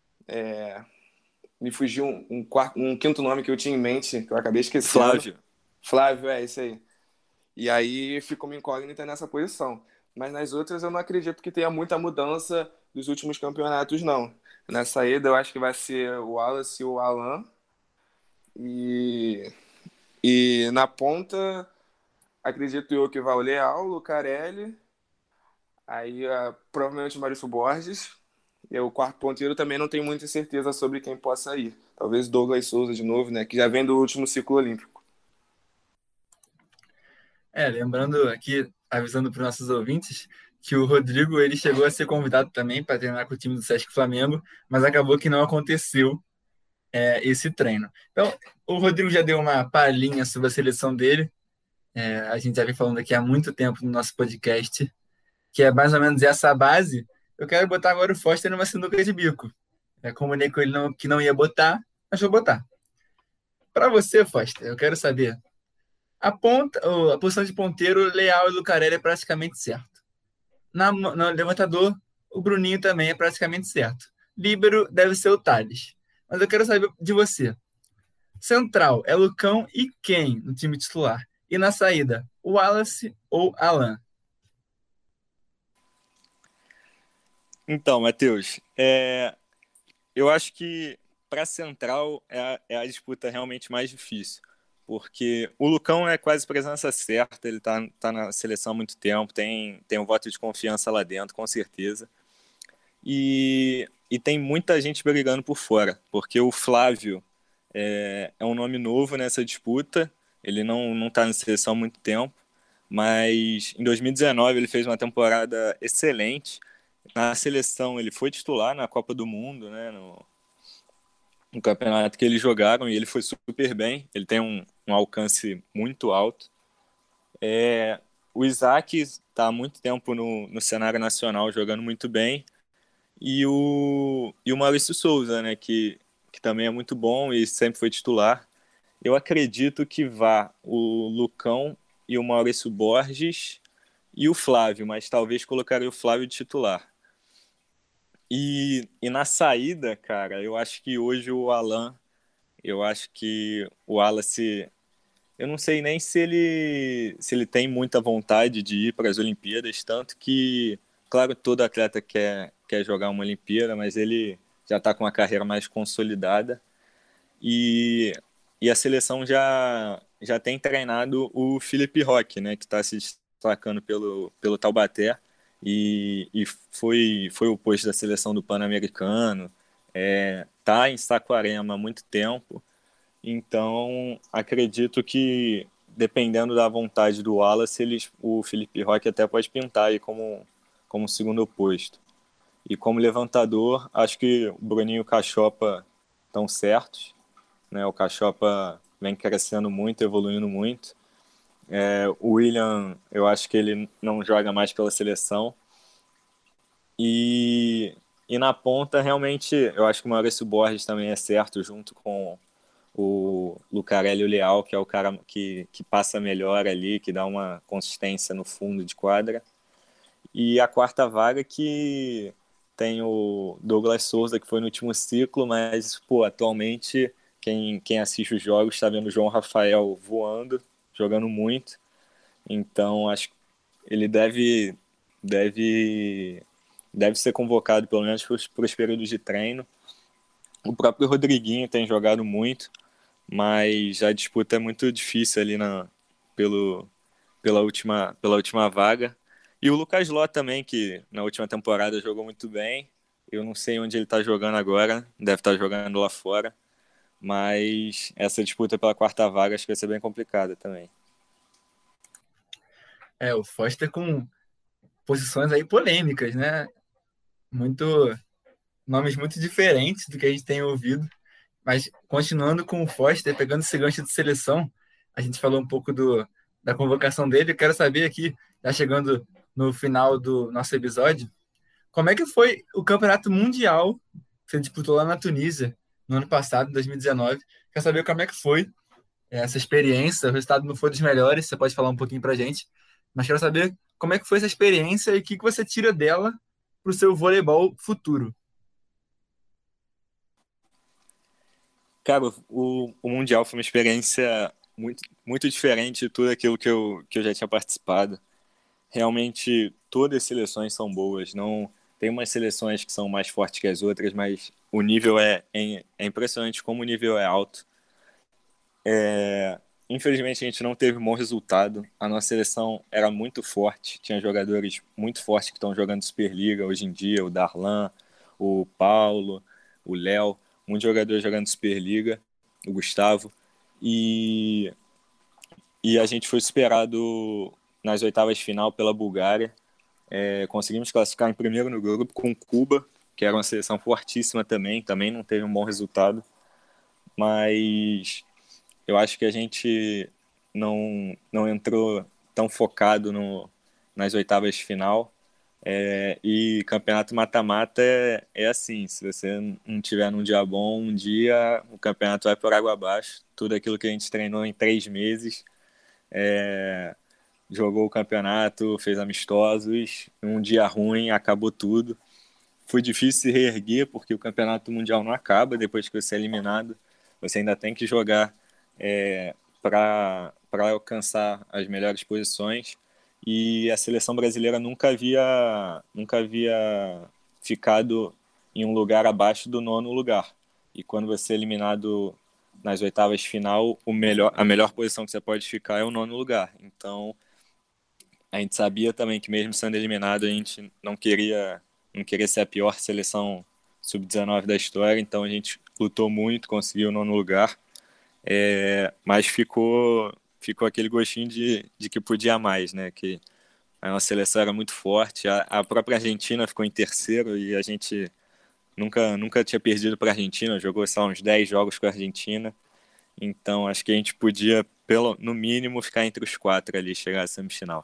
Me fugiu um, um, quarto, um quinto nome que eu tinha em mente, que eu acabei esquecendo. Flávio. Flávio, é isso aí. E aí ficou uma incógnita nessa posição. Mas nas outras eu não acredito que tenha muita mudança dos últimos campeonatos, não. Na saída eu acho que vai ser o Wallace e o Alan. E, e na ponta, acredito eu que vai o Leal, o Lucarelli, aí uh, provavelmente o Maurício Borges. E o quarto ponteiro também não tenho muita certeza sobre quem possa ir. Talvez Douglas Souza de novo, né? Que já vem do último ciclo olímpico. É, lembrando aqui, avisando para os nossos ouvintes, que o Rodrigo ele chegou a ser convidado também para treinar com o time do Sesc Flamengo, mas acabou que não aconteceu é, esse treino. Então, o Rodrigo já deu uma palhinha sobre a seleção dele. É, a gente já vem falando aqui há muito tempo no nosso podcast, que é mais ou menos essa base. Eu quero botar agora o Foster numa sinuca de bico. Eu comuniquei com ele não, que não ia botar, mas vou botar. Para você, Foster, eu quero saber. A, ponta, a posição de ponteiro, Leal e Lucarelli é praticamente certo. Na, no levantador, o Bruninho também é praticamente certo. Líbero deve ser o Thales. Mas eu quero saber de você. Central é Lucão e quem no time titular? E na saída, Wallace ou Alan? Então, Matheus, é, eu acho que para central é a, é a disputa realmente mais difícil, porque o Lucão é quase presença certa, ele está tá na seleção há muito tempo, tem, tem um voto de confiança lá dentro, com certeza, e, e tem muita gente brigando por fora, porque o Flávio é, é um nome novo nessa disputa, ele não não está na seleção há muito tempo, mas em dois mil e dezenove ele fez uma temporada excelente. Na seleção ele foi titular na Copa do Mundo, né, no, no campeonato que eles jogaram, e ele foi super bem, ele tem um, um alcance muito alto. É, o Isaac está há muito tempo no, no cenário nacional jogando muito bem, e o, e o Maurício Souza, né, que, que também é muito bom e sempre foi titular. Eu acredito que vá o Lucão e o Maurício Borges e o Flávio, mas talvez colocaria o Flávio de titular. E, e na saída, cara, eu acho que hoje o Alan, eu acho que o Wallace, eu não sei nem se ele, se ele tem muita vontade de ir para as Olimpíadas, tanto que, claro, todo atleta quer, quer jogar uma Olimpíada, mas ele já está com uma carreira mais consolidada. E, e a seleção já, já tem treinado o Felipe Roque, né, que está se destacando pelo, pelo Taubaté, e, e foi, foi o posto da seleção do Pan-Americano, é, tá em Saquarema há muito tempo, Então, acredito que, dependendo da vontade do Wallace, eles, o Felipe Roque até pode pintar aí como, como segundo posto. E como levantador, acho que o Bruninho e o Cachopa estão certos, né? O Cachopa vem crescendo muito, evoluindo muito. É, o William, eu acho que ele não joga mais pela seleção. E, e na ponta, realmente, eu acho que o Maurício Borges também é certo, junto com o Lucarelli e o Leal, que é o cara que, que passa melhor ali, que dá uma consistência no fundo de quadra. E a quarta vaga que tem o Douglas Souza, que foi no último ciclo, mas, pô, atualmente, quem, quem assiste os jogos está vendo o João Rafael voando, jogando muito. Então, acho que ele deve, deve, deve ser convocado, pelo menos para os períodos de treino. O próprio Rodriguinho tem jogado muito, mas a disputa é muito difícil ali na, pelo, pela, última, pela última vaga. E o Lucas Ló também, que na última temporada jogou muito bem. Eu não sei onde ele está jogando agora, deve estar jogando lá fora. Mas essa disputa pela quarta vaga acho que vai ser bem complicada também. É, o Foster com posições aí polêmicas, né? Muito nomes muito diferentes do que a gente tem ouvido. Mas continuando com o Foster, pegando esse gancho de seleção, a gente falou um pouco do, da convocação dele. Eu quero saber aqui, já chegando no final do nosso episódio, como é que foi o Campeonato Mundial que você disputou lá na Tunísia no ano passado, em dois mil e dezenove? Quero saber como é que foi essa experiência. O resultado não foi dos melhores, você pode falar um pouquinho pra gente, mas quero saber como é que foi essa experiência e o que que você tira dela para o seu voleibol futuro. Cara, o, o Mundial foi uma experiência muito, muito diferente de tudo aquilo que eu, que eu já tinha participado. Realmente, todas as seleções são boas. Não tem umas seleções que são mais fortes que as outras, mas o nível é, é, é impressionante como o nível é alto. É, infelizmente, a gente não teve um bom resultado. A nossa seleção era muito forte. Tinha jogadores muito fortes que estão jogando Superliga hoje em dia. O Darlan, o Paulo, o Léo. Muitos jogadores jogando Superliga. O Gustavo. E, e a gente foi superado nas oitavas de final pela Bulgária. É, conseguimos classificar em primeiro no grupo com Cuba, que era uma seleção fortíssima também. Também não teve um bom resultado. Mas eu acho que a gente não, não entrou tão focado no, nas oitavas de final. É, e campeonato mata-mata é, é assim, se você não tiver num dia bom, um dia o campeonato vai por água abaixo. Tudo aquilo que a gente treinou em três meses, é, jogou o campeonato, fez amistosos, um dia ruim, acabou tudo. Foi difícil se reerguer, porque o campeonato mundial não acaba depois que você é eliminado. Você ainda tem que jogar é, para alcançar as melhores posições. E a seleção brasileira nunca havia, nunca havia ficado em um lugar abaixo do nono lugar. E quando você é eliminado nas oitavas de final, o melhor, a melhor posição que você pode ficar é o nono lugar. Então, a gente sabia também que mesmo sendo eliminado, a gente não queria, não queria ser a pior seleção sub dezenove da história. Então, a gente lutou muito, conseguiu o nono lugar. É, mas ficou, ficou aquele gostinho de, de que podia mais, né? Que a nossa seleção era muito forte. A, a própria Argentina ficou em terceiro e a gente nunca, nunca tinha perdido para a Argentina. Jogou só uns dez jogos com a Argentina. Então acho que a gente podia, pelo, no mínimo, ficar entre os quatro ali, chegar à semifinal.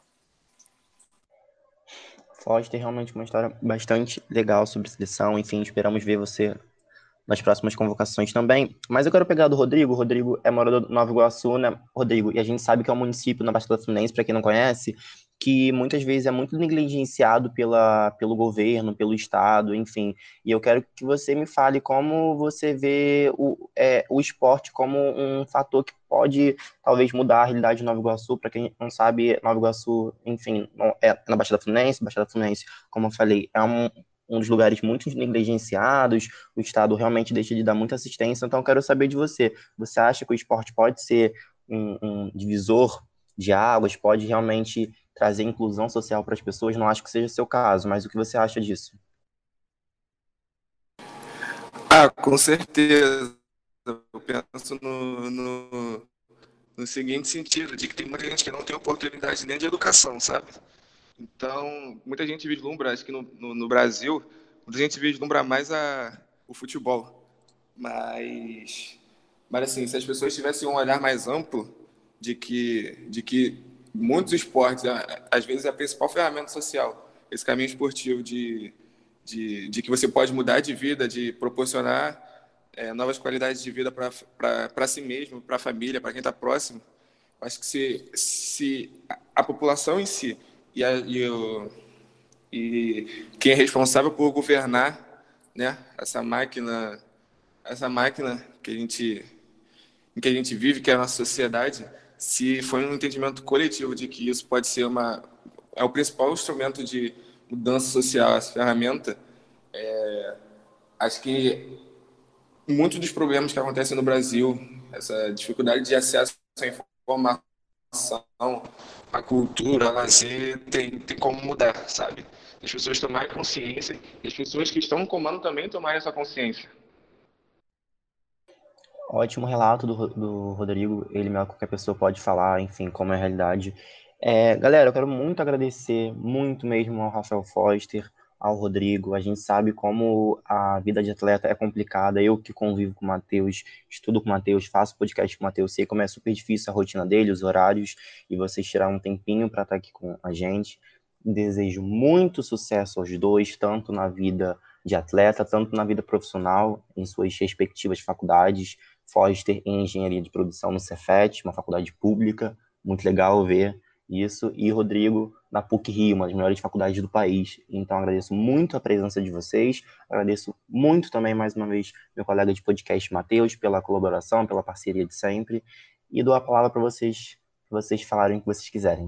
Foster, realmente uma história bastante legal sobre seleção. Enfim, esperamos ver você nas próximas convocações também. Mas eu quero pegar do Rodrigo. O Rodrigo é morador do Nova Iguaçu, né, Rodrigo? E a gente sabe que é um município na Baixada Fluminense, para quem não conhece, que muitas vezes é muito negligenciado pela, pelo governo, pelo Estado, enfim. E eu quero que você me fale como você vê o, é, o esporte como um fator que pode, talvez, mudar a realidade de Nova Iguaçu. Para quem não sabe, Nova Iguaçu, enfim, é na Baixada Fluminense. Baixada Fluminense, como eu falei, é um um dos lugares muito negligenciados, o Estado realmente deixa de dar muita assistência. Então eu quero saber de você, você acha que o esporte pode ser um, um divisor de águas, pode realmente trazer inclusão social para as pessoas? Não acho que seja o seu caso, mas o que você acha disso? Ah, com certeza. Eu penso no, no, no seguinte sentido, de que tem muita gente que não tem oportunidade nem de educação, sabe? Então, muita gente vislumbra, acho que no, no, no Brasil, muita gente vislumbra mais a, o futebol. Mas, mas, assim, se as pessoas tivessem um olhar mais amplo de que, de que muitos esportes, às vezes, é a principal ferramenta social, esse caminho esportivo de, de, de que você pode mudar de vida, de proporcionar é, novas qualidades de vida para si mesmo, para a família, para quem está próximo. Acho que se, se a população em si e, a, e, o, e quem é responsável por governar, né, essa máquina, essa máquina que a gente, em que a gente vive, que é a nossa sociedade, se for um entendimento coletivo de que isso pode ser uma, é o principal instrumento de mudança social, essa ferramenta, é, acho que muitos dos problemas que acontecem no Brasil, essa dificuldade de acesso à informação, à cultura, a lazer, tem, tem como mudar, sabe? As pessoas tomarem consciência e as pessoas que estão no comando também tomarem essa consciência. Ótimo relato do, do Rodrigo, ele melhor que qualquer pessoa pode falar, enfim, como é a realidade. É, galera, eu quero muito agradecer, muito mesmo ao Rafael Foster, ao Rodrigo. A gente sabe como a vida de atleta é complicada. Eu que convivo com o Matheus, estudo com o Matheus, faço podcast com o Matheus, sei como é super difícil a rotina dele, os horários, e vocês tiraram um tempinho para estar aqui com a gente. Desejo muito sucesso aos dois, tanto na vida de atleta, tanto na vida profissional, em suas respectivas faculdades. Foster em Engenharia de Produção no Cefet, uma faculdade pública, muito legal ver isso, e Rodrigo na PUC-Rio, uma das melhores faculdades do país. Então agradeço muito a presença de vocês, agradeço muito também, mais uma vez, meu colega de podcast, Matheus, pela colaboração, pela parceria de sempre, e dou a palavra para vocês, para vocês falarem o que vocês quiserem.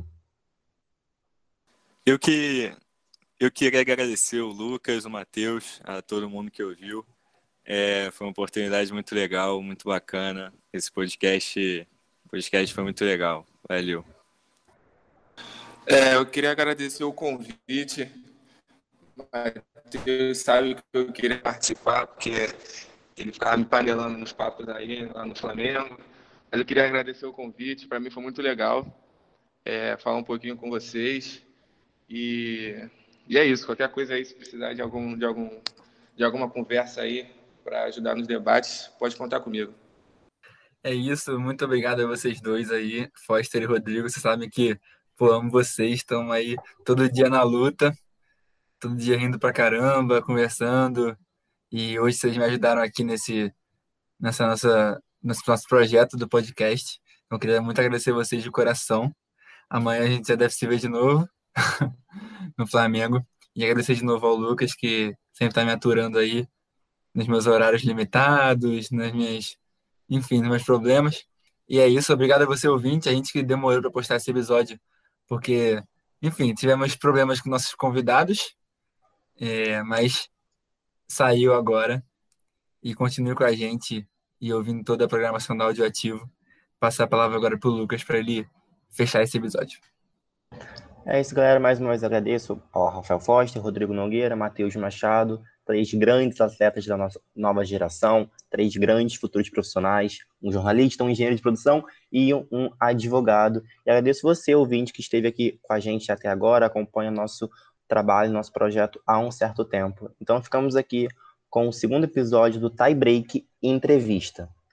Eu que eu queria agradecer o Lucas, o Matheus, a todo mundo que ouviu. É, foi uma oportunidade muito legal, muito bacana. Esse podcast, podcast foi muito legal. Valeu. É, eu queria agradecer o convite. Matheus sabe que eu queria participar, porque ele ficava me panelando nos papos aí, lá no Flamengo. Mas eu queria agradecer o convite, para mim foi muito legal é, falar um pouquinho com vocês. E, e é isso, qualquer coisa aí, se precisar de, algum, de, algum, de alguma conversa aí para ajudar nos debates, pode contar comigo. É isso, muito obrigado a vocês dois aí, Foster e Rodrigo. Vocês sabem que, pô, amo vocês, estão aí todo dia na luta, todo dia rindo pra caramba, conversando. E hoje vocês me ajudaram aqui nesse, nessa nossa, nesse nosso projeto do podcast. Então, eu queria muito agradecer vocês de coração. Amanhã a gente já deve se ver de novo no Flamengo. E agradecer de novo ao Lucas, que sempre está me aturando aí nos meus horários limitados, nas minhas, enfim, nos meus problemas. E é isso, obrigado a você, ouvinte, a gente que demorou para postar esse episódio, porque, enfim, tivemos problemas com nossos convidados, é, mas saiu agora. E continue com a gente e ouvindo toda a programação da Audioativo. Passar a palavra agora para o Lucas para ele fechar esse episódio. É isso, galera. Mais uma vez agradeço ao Rafael Foster, Rodrigo Nogueira, Matheus Machado, três grandes atletas da nossa nova geração, três grandes futuros profissionais, um jornalista, um engenheiro de produção e um advogado. E agradeço você, ouvinte, que esteve aqui com a gente até agora, acompanha nosso trabalho, nosso projeto há um certo tempo. Então ficamos aqui com o segundo episódio do Tie Break Entrevista.